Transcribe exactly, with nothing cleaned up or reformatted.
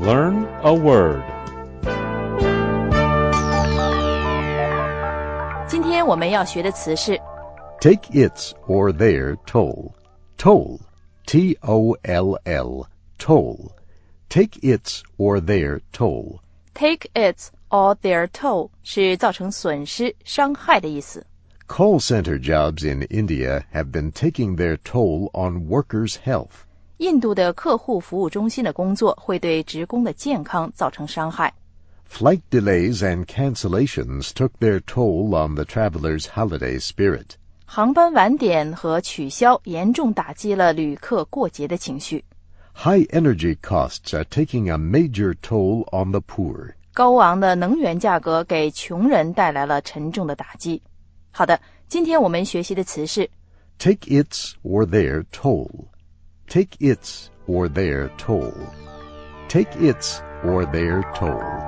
Learn a word. 今天我们要学的词是 Take its or their toll. Toll. T O L L. Toll. Take its or their toll. take its or their toll 是造成损失、伤害的意思。 Call center jobs in India have been taking their toll on workers' health. 印度的客户服务中心的工作会对职工的健康造成伤害。 Flight delays and cancellations took their toll on the travelers' holiday spirit. 航班晚点和取消严重打击了旅客过节的情绪。 High energy costs are taking a major toll on the poor. 高昂的能源价格给穷人带来了沉重的打击。好的，今天我们学习的词是 Take its or their toll. Take its or their toll. Take its or their toll.